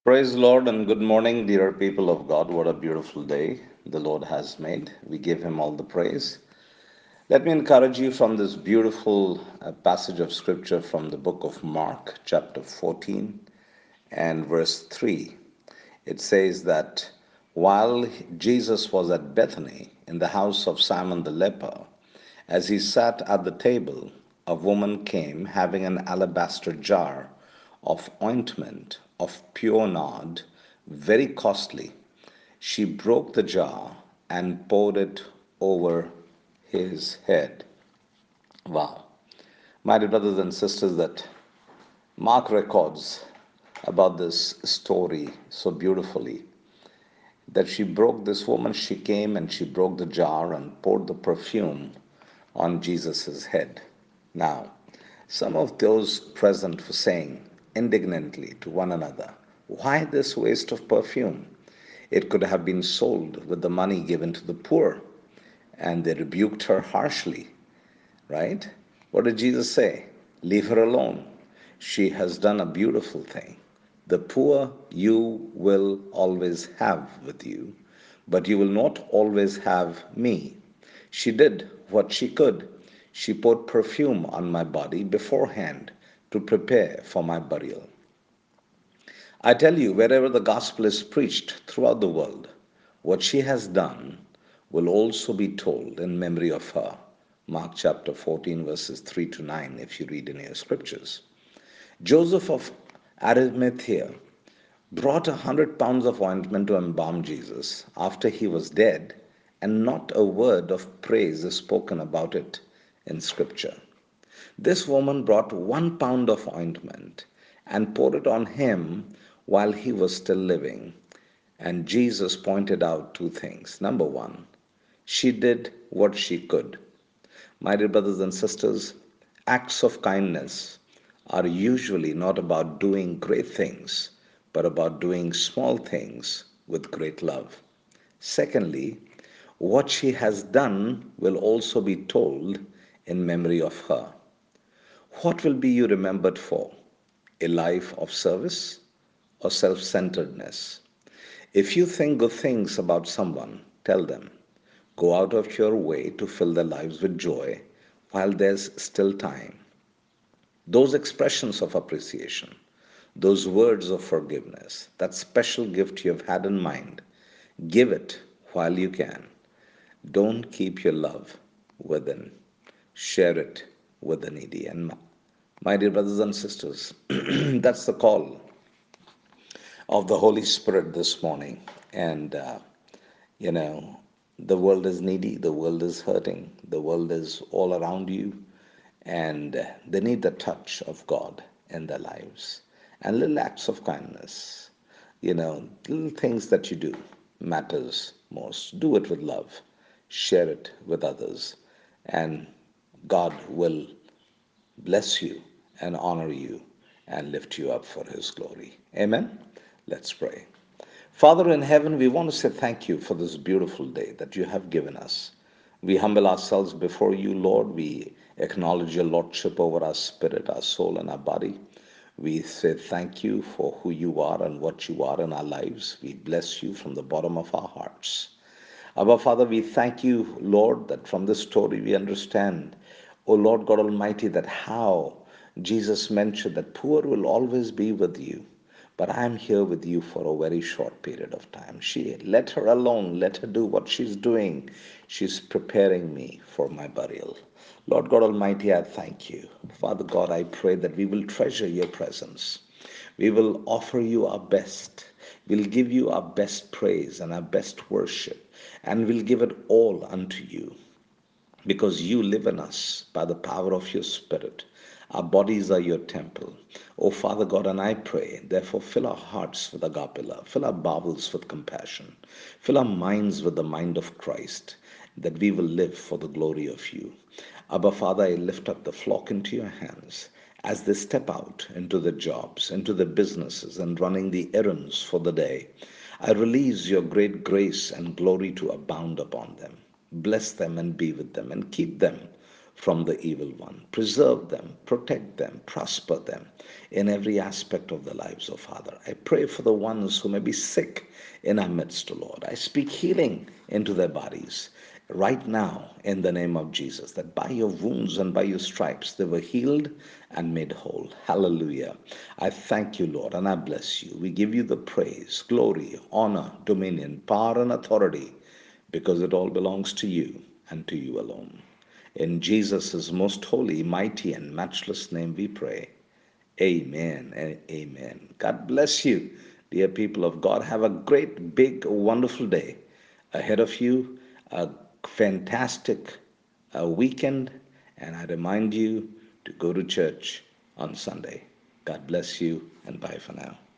Praise the Lord and good morning, dear people of God. What a beautiful day the Lord has made. We give Him all the praise. Let me encourage you from this beautiful passage of Scripture from the book of Mark, chapter 14 and verse 3. It says that while Jesus was at Bethany in the house of Simon the leper, as he sat at the table, a woman came having an alabaster jar of ointment of pure nard, very costly. She broke the jar and poured it over his head. Wow. My dear brothers and sisters, that Mark records about this story so beautifully that this woman, she came and she broke the jar and poured the perfume on Jesus' head. Now, some of those present were saying indignantly to one another, why this waste of perfume? It could have been sold with the money given to the poor. And they rebuked her harshly, right? What did Jesus say? Leave her alone. She has done a beautiful thing. The poor you will always have with you, but you will not always have me. She did what she could. She poured perfume on my body beforehand to prepare for my burial. I tell you, wherever the gospel is preached throughout the world, what she has done will also be told in memory of her. Mark chapter 14, verses 3 to 9, if you read in your scriptures. Joseph of Arimathea brought 100 pounds of ointment to embalm Jesus after he was dead, and not a word of praise is spoken about it in Scripture. This woman brought 1 pound of ointment and poured it on him while he was still living. And Jesus pointed out two things. Number one, she did what she could. My dear brothers and sisters, acts of kindness are usually not about doing great things, but about doing small things with great love. Secondly, what she has done will also be told in memory of her. What will be you remembered for? A life of service or self centeredness? If you think good things about someone, tell them. Go out of your way to fill their lives with joy while there's still time. Those expressions of appreciation, those words of forgiveness, that special gift you have had in mind, give it while you can. Don't keep your love within. Share it with the needy. And my dear brothers and sisters, that's the call of the Holy Spirit this morning. And, you know, the world is needy, the world is hurting, the world is all around you, and they need the touch of God in their lives. And little acts of kindness, little things that you do matters most. Do it with love, share it with others, and God will bless you and honor you and lift you up for His glory. Amen. Let's pray. Father in heaven, we want to say thank you for this beautiful day that you have given us. We humble ourselves before you, Lord. We acknowledge your Lordship over our spirit, our soul, and our body. We say thank you for who you are and what you are in our lives. We bless you from the bottom of our hearts. Abba Father, we thank you, Lord, that from this story we understand, O Lord God Almighty, that how Jesus mentioned that poor will always be with you, but I am here with you for a very short period of time. Let her alone, let her do what she's doing. She's preparing me for my burial. Lord God Almighty, I thank you. Father God, I pray that we will treasure your presence. We will offer you our best. We'll give you our best praise and our best worship, and we'll give it all unto you because you live in us by the power of your Spirit. Our bodies are your temple. Oh, Father God, and I pray, therefore, fill our hearts with agape love, fill our bowels with compassion, fill our minds with the mind of Christ, that we will live for the glory of you. Abba, Father, I lift up the flock into your hands as they step out into the jobs, into the businesses, and running the errands for the day. I release your great grace and glory to abound upon them. Bless them and be with them and keep them from the evil one. Preserve them, protect them, prosper them in every aspect of their lives, O Father. I pray for the ones who may be sick in our midst, O Lord. I speak healing into their bodies right now in the name of Jesus, that by your wounds and by your stripes they were healed and made whole. Hallelujah. I thank you, Lord, and I bless you. We give you the praise, glory, honor, dominion, power, and authority, because it all belongs to you and to you alone. In Jesus' most holy, mighty, and matchless name we pray. Amen and amen. God bless you, dear people of God. Have a great, big, wonderful day ahead of you. A fantastic weekend. And I remind you to go to church on Sunday. God bless you and bye for now.